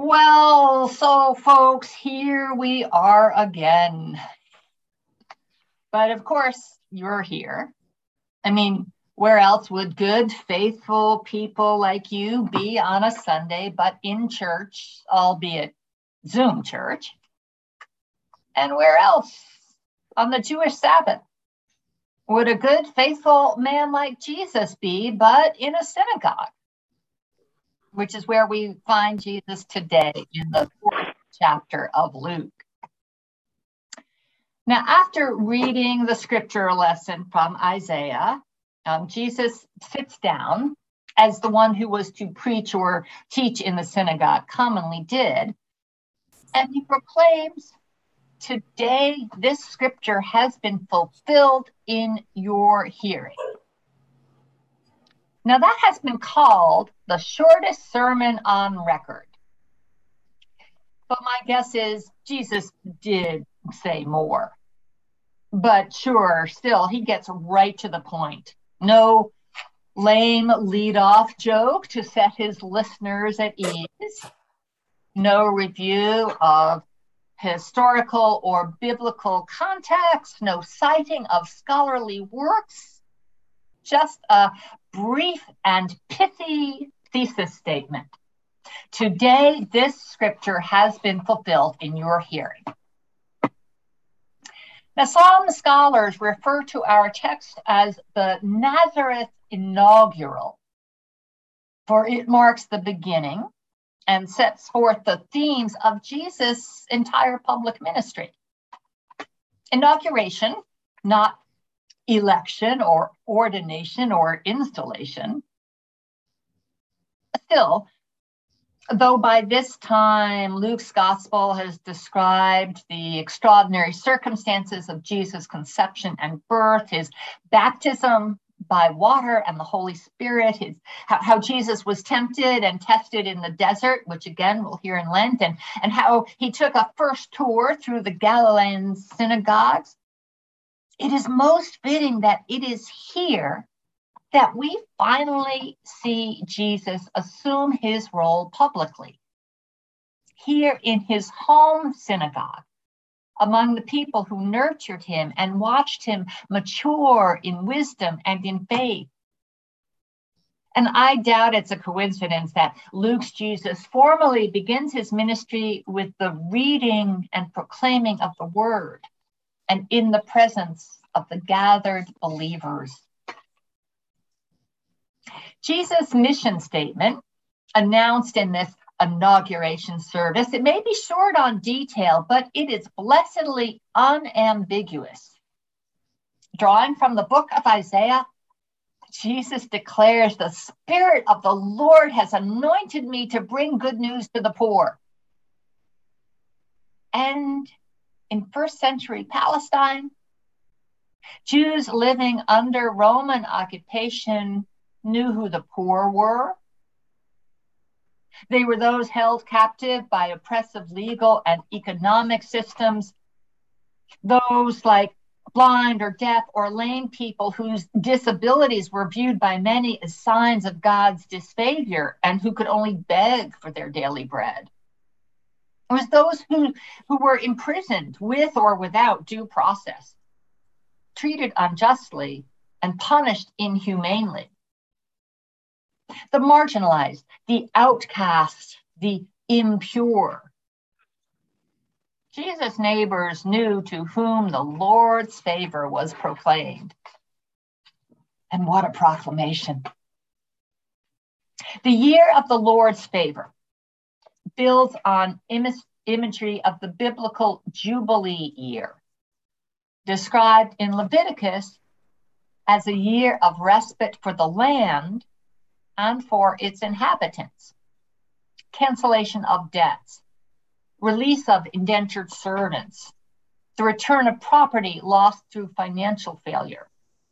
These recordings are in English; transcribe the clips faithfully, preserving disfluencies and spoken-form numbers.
Well, so folks, here we are again. But of course, you're here. I mean, where else would good, faithful people like you be on a Sunday, but in church, albeit Zoom church? And where else on the Jewish Sabbath would a good, faithful man like Jesus be, but in a synagogue? Which is where we find Jesus today in the fourth chapter of Luke. Now, after reading the scripture lesson from Isaiah, um, Jesus sits down as the one who was to preach or teach in the synagogue commonly did, and he proclaims, "Today this scripture has been fulfilled in your hearing." Now, that has been called the shortest sermon on record. But my guess is Jesus did say more. But sure, still, he gets right to the point. No lame lead-off joke to set his listeners at ease. No review of historical or biblical context. No citing of scholarly works. Just a brief and pithy thesis statement. Today, this scripture has been fulfilled in your hearing. Now, some scholars refer to our text as the Nazareth inaugural, for it marks the beginning and sets forth the themes of Jesus' entire public ministry. Inauguration, not election or ordination or installation. Still, though by this time Luke's gospel has described the extraordinary circumstances of Jesus' conception and birth, his baptism by water and the Holy Spirit, his, how, how Jesus was tempted and tested in the desert, which again we'll hear in Lent, and, and how he took a first tour through the Galilean synagogues, it is most fitting that it is here that we finally see Jesus assume his role publicly. Here in his home synagogue, among the people who nurtured him and watched him mature in wisdom and in faith. And I doubt it's a coincidence that Luke's Jesus formally begins his ministry with the reading and proclaiming of the word, and in the presence of the gathered believers. Jesus' mission statement, announced in this inauguration service, it may be short on detail, but it is blessedly unambiguous. Drawing from the book of Isaiah, Jesus declares, "The Spirit of the Lord has anointed me to bring good news to the poor." And in first century Palestine, Jews living under Roman occupation knew who the poor were. They were those held captive by oppressive legal and economic systems, those like blind or deaf or lame people whose disabilities were viewed by many as signs of God's disfavor and who could only beg for their daily bread. It was those who, who were imprisoned with or without due process, treated unjustly and punished inhumanely. The marginalized, the outcast, the impure. Jesus' neighbors knew to whom the Lord's favor was proclaimed. And what a proclamation. The year of the Lord's favor builds on im- imagery of the biblical Jubilee year, described in Leviticus as a year of respite for the land and for its inhabitants, cancellation of debts, release of indentured servants, the return of property lost through financial failure.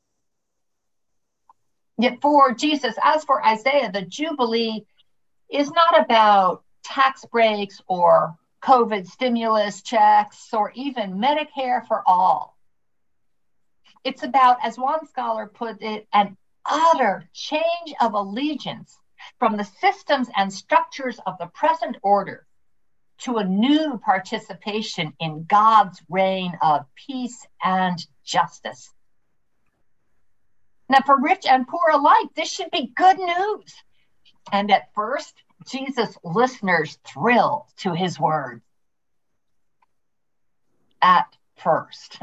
Yet for Jesus, as for Isaiah, the Jubilee is not about tax breaks or COVID stimulus checks or even Medicare for all. It's about, as one scholar put it, an utter change of allegiance from the systems and structures of the present order to a new participation in God's reign of peace and justice. Now, for rich and poor alike, this should be good news. And at first, Jesus' listeners thrill to his words. At first.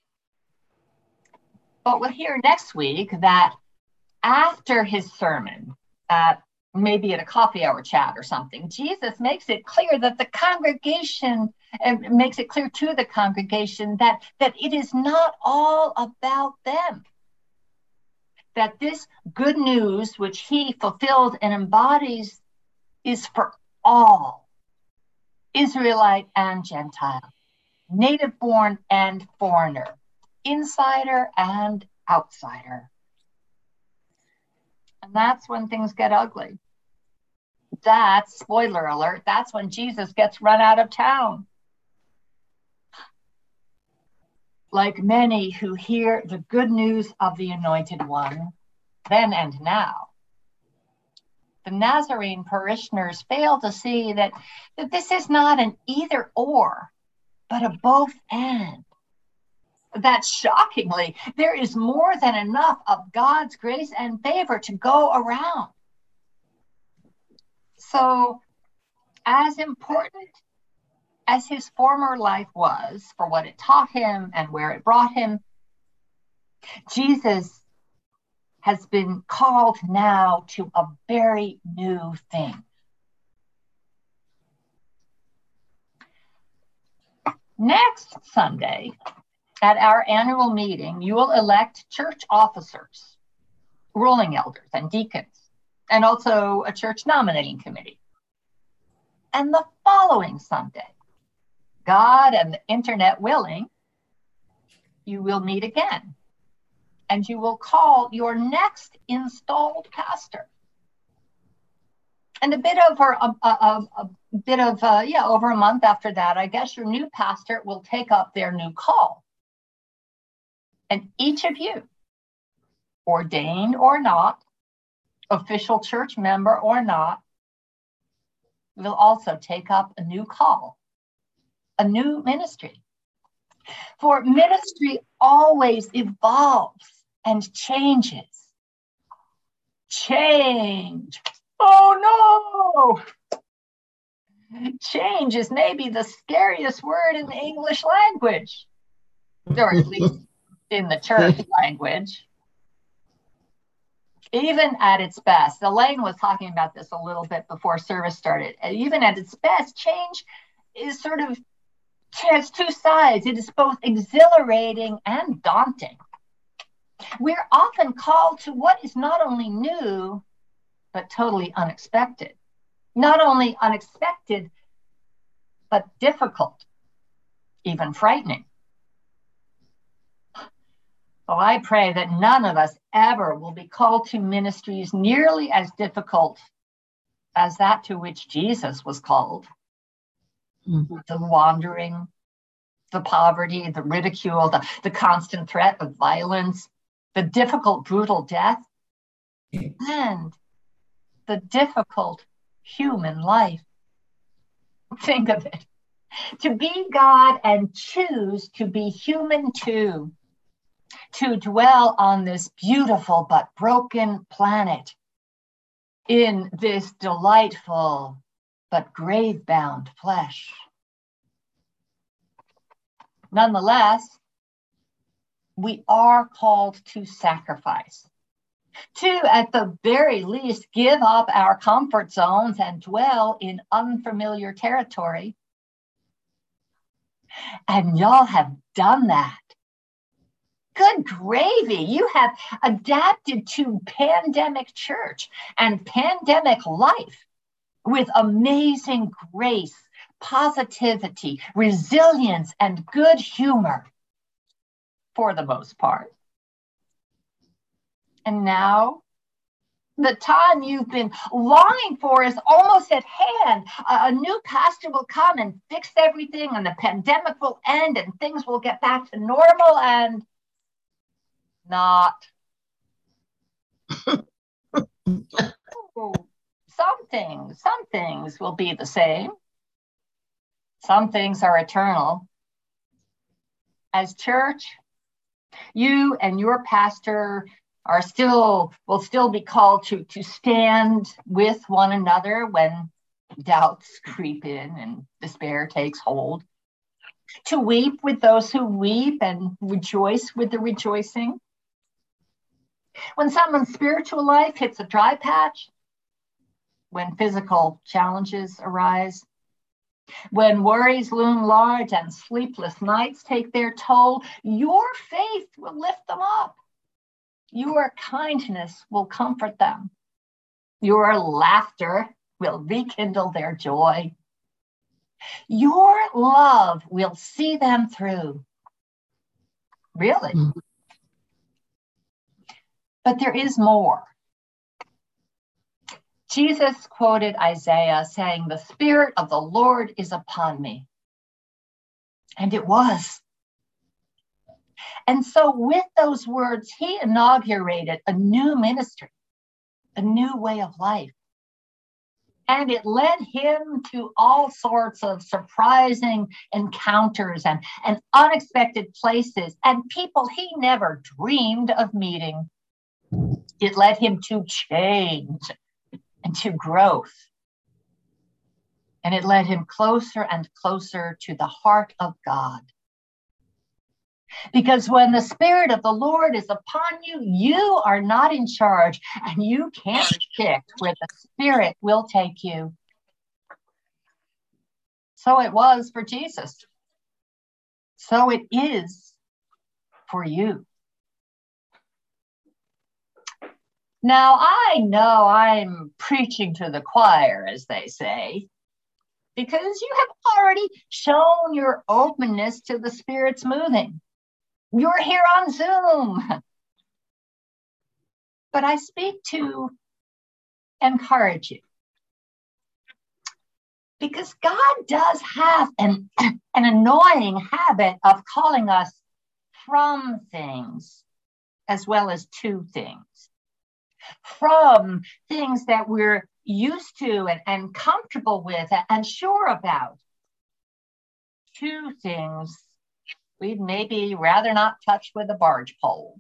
But we'll hear next week that after his sermon, at maybe at a coffee hour chat or something, Jesus makes it clear that the congregation, uh, makes it clear to the congregation that, that it is not all about them. That this good news, which he fulfills and embodies, is for all, Israelite and Gentile, native born and foreigner, insider and outsider. And that's when things get ugly. That's, spoiler alert, that's when Jesus gets run out of town. Like many who hear the good news of the Anointed One, then and now, the Nazarene parishioners fail to see that, that this is not an either or, but a both and. That shockingly, there is more than enough of God's grace and favor to go around. So, as important as his former life was for what it taught him and where it brought him, Jesus has been called now to a very new thing. Next Sunday, at our annual meeting, you will elect church officers, ruling elders and deacons, and also a church nominating committee. And the following Sunday, God and the internet willing, you will meet again, and you will call your next installed pastor. And a bit over a, a, a, a bit of uh, yeah, over a month after that, I guess your new pastor will take up their new call. And each of you, ordained or not, official church member or not, will also take up a new call, a new ministry. For ministry always evolves and changes. Change. Oh no! Change is maybe the scariest word in the English language, or at least in the church language. Even at its best, Elaine was talking about this a little bit before service started. Even at its best, change is sort of, has two sides. It is both exhilarating and daunting. We're often called to what is not only new, but totally unexpected. Not only unexpected, but difficult, even frightening. So I pray that none of us ever will be called to ministries nearly as difficult as that to which Jesus was called. Mm-hmm. The wandering, the poverty, the ridicule, the, the constant threat of violence, the difficult, brutal death, and the difficult human life. Think of it. To be God and choose to be human too. To dwell on this beautiful but broken planet in this delightful but grave-bound flesh. Nonetheless, we are called to sacrifice, to, at the very least, give up our comfort zones and dwell in unfamiliar territory. And y'all have done that. Good gravy. You have adapted to pandemic church and pandemic life with amazing grace, positivity, resilience, and good humor, for the most part. And now, the time you've been longing for is almost at hand. A, a new pastor will come and fix everything, and the pandemic will end, and things will get back to normal, and not. Oh, some things, some things will be the same. Some things are eternal. As church, you and your pastor are still, will still be called to, to stand with one another when doubts creep in and despair takes hold, to weep with those who weep and rejoice with the rejoicing. When someone's spiritual life hits a dry patch, when physical challenges arise, when worries loom large and sleepless nights take their toll, your faith will lift them up. Your kindness will comfort them. Your laughter will rekindle their joy. Your love will see them through. Really. Mm-hmm. But there is more. Jesus quoted Isaiah saying, "The Spirit of the Lord is upon me." And it was. And so with those words, he inaugurated a new ministry, a new way of life. And it led him to all sorts of surprising encounters and, and unexpected places and people he never dreamed of meeting. It led him to change and to growth. And it led him closer and closer to the heart of God. Because when the Spirit of the Lord is upon you, you are not in charge and you can't predict where the Spirit will take you. So it was for Jesus. So it is for you. Now, I know I'm preaching to the choir, as they say, because you have already shown your openness to the Spirit's moving. You're here on Zoom. But I speak to encourage you. Because God does have an, an annoying habit of calling us from things as well as to things. From things that we're used to and, and comfortable with and sure about, to things we'd maybe rather not touch with a barge pole.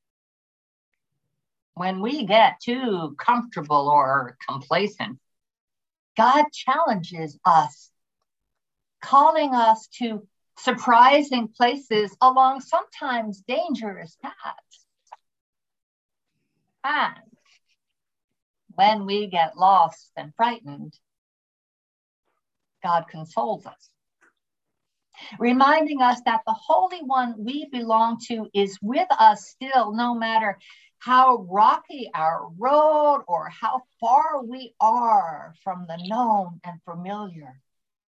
When we get too comfortable or complacent, God challenges us, calling us to surprising places along sometimes dangerous paths. And when we get lost and frightened, God consoles us, reminding us that the Holy One we belong to is with us still, no matter how rocky our road or how far we are from the known and familiar.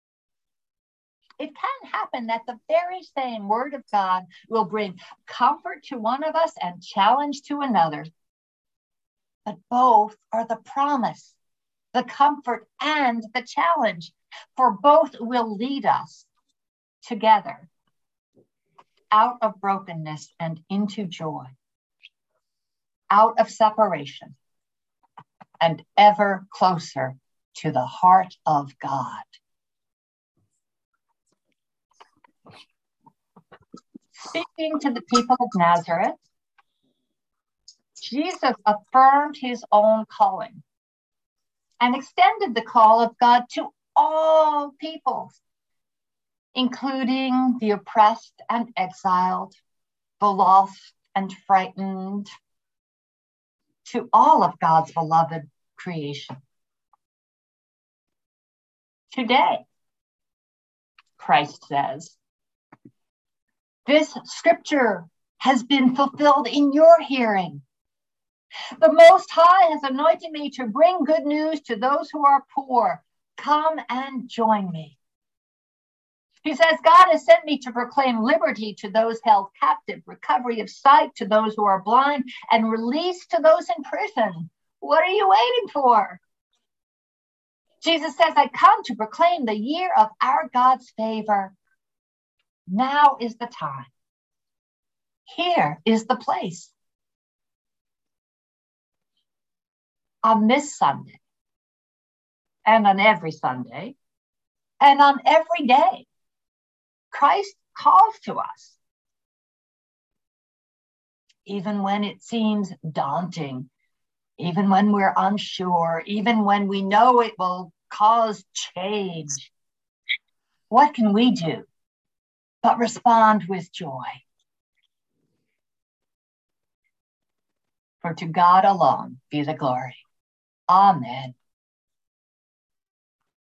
It can happen that the very same Word of God will bring comfort to one of us and challenge to another. But both are the promise, the comfort and the challenge, for both will lead us together out of brokenness and into joy, out of separation and ever closer to the heart of God. Speaking to the people of Nazareth, Jesus affirmed his own calling and extended the call of God to all peoples, including the oppressed and exiled, the lost and frightened, to all of God's beloved creation. Today, Christ says, this scripture has been fulfilled in your hearing. The Most High has anointed me to bring good news to those who are poor. Come and join me. He says, God has sent me to proclaim liberty to those held captive, recovery of sight to those who are blind, and release to those in prison. What are you waiting for? Jesus says, I come to proclaim the year of our God's favor. Now is the time. Here is the place. On this Sunday, and on every Sunday, and on every day, Christ calls to us, even when it seems daunting, even when we're unsure, even when we know it will cause change. What can we do but respond with joy? For to God alone be the glory. Amen.